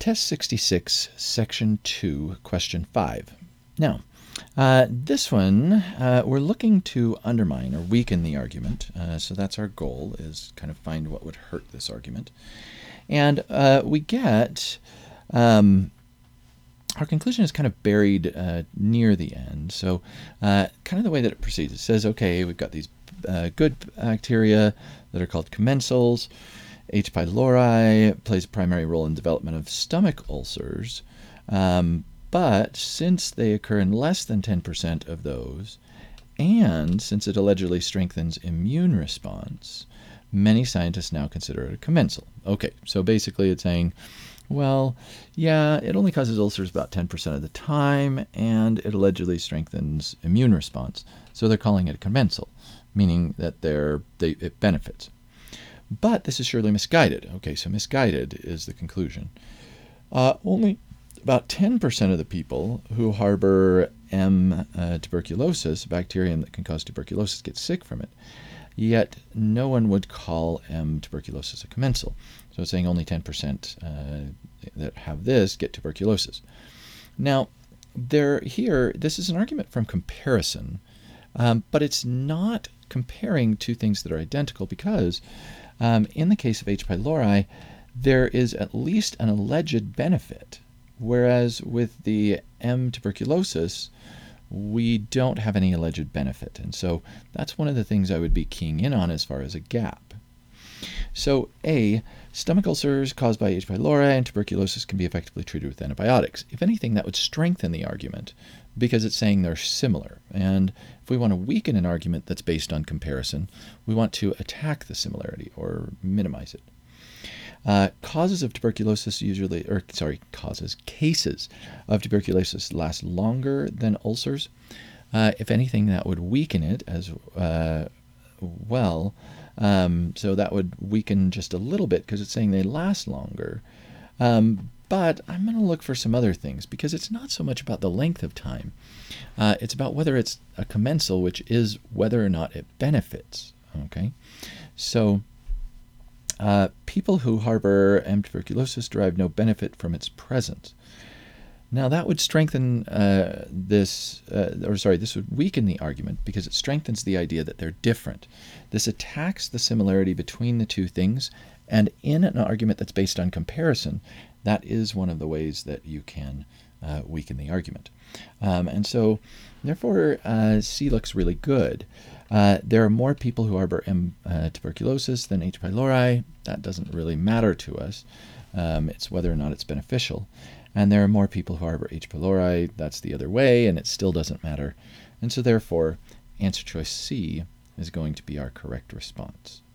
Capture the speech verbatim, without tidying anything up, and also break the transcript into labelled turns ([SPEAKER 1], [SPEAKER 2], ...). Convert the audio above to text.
[SPEAKER 1] Test sixty-six, Section two, Question five. Now, uh, this one, uh, we're looking to undermine or weaken the argument. Uh, so that's our goal, is kind of find what would hurt this argument. And uh, we get, um, our conclusion is kind of buried uh, near the end. So uh, kind of the way that it proceeds, it says, okay, we've got these uh, good bacteria that are called commensals. H. pylori plays a primary role in development of stomach ulcers, um, but since they occur in less than ten percent of those, and since it allegedly strengthens immune response, many scientists now consider it a commensal. Okay, so basically it's saying, well, yeah, it only causes ulcers about ten percent of the time, and it allegedly strengthens immune response. So they're calling it a commensal, meaning that they're, they, it benefits. But this is surely misguided. Okay, so misguided is the conclusion. Uh, only about ten percent of the people who harbor M. Uh, tuberculosis, a bacterium that can cause tuberculosis, get sick from it. Yet no one would call M. tuberculosis a commensal. So it's saying only ten percent uh, that have this get tuberculosis. Now, there here, this is an argument from comparison, um, but it's not comparing two things that are identical because Um, in the case of H. pylori, there is at least an alleged benefit, whereas with the M. tuberculosis, we don't have any alleged benefit. And so that's one of the things I would be keying in on as far as a gap. So A, stomach ulcers caused by H. pylori and tuberculosis can be effectively treated with antibiotics. If anything, that would strengthen the argument because it's saying they're similar. And if we want to weaken an argument that's based on comparison, we want to attack the similarity or minimize it. Uh, causes of tuberculosis usually, or sorry, causes, cases of tuberculosis last longer than ulcers. Uh, if anything, that would weaken it as uh, well. Um, so that would weaken just a little bit because it's saying they last longer. Um, but I'm going to look for some other things because it's not so much about the length of time. Uh, it's about whether it's a commensal, which is whether or not it benefits. Okay, so uh, people who harbor M. tuberculosis derive no benefit from its presence. Now that would strengthen uh, this, uh, or sorry, this would weaken the argument because it strengthens the idea that they're different. This attacks the similarity between the two things, and in an argument that's based on comparison, that is one of the ways that you can uh, weaken the argument. Um, and so, therefore, uh, C looks really good. Uh, there are more people who harbor M. Uh, tuberculosis than H. pylori. That doesn't really matter to us. Um, it's whether or not it's beneficial. And there are more people who harbor H. pylori. That's the other way, and it still doesn't matter. And so therefore, answer choice C is going to be our correct response.